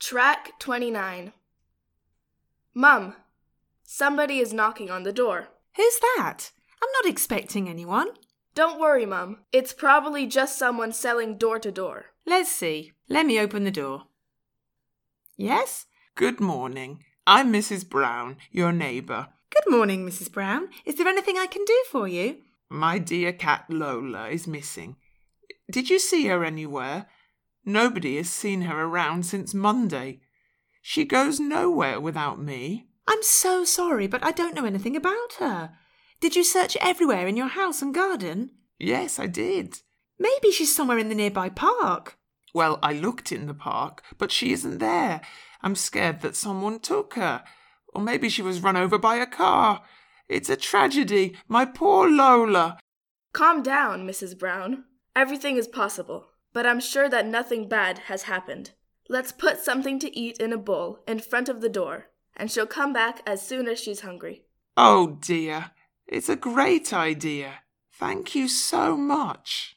Track 29. Mum, somebody is knocking on the door. Who's that? I'm not expecting anyone. Don't worry, Mum. It's probably just someone selling door to door. Let's see. Let me open the door. Yes? Good morning. I'm Mrs. Brown, your neighbour. Good morning, Mrs. Brown. Is there anything I can do for you? My dear cat Lola is missing. Did you see her anywhere? Nobody has seen her around since Monday. She goes nowhere without me. I'm so sorry, but I don't know anything about her. Did you search everywhere in your house and garden? Yes, I did. Maybe she's somewhere in the nearby park. Well, I looked in the park, but she isn't there. I'm scared that someone took her. Or maybe she was run over by a car. It's a tragedy. My poor Lola. Calm down, Mrs. Brown. Everything is possible, but I'm sure that nothing bad has happened. Let's put something to eat in a bowl in front of the door, and she'll come back as soon as she's hungry. Oh dear, it's a great idea. Thank you so much.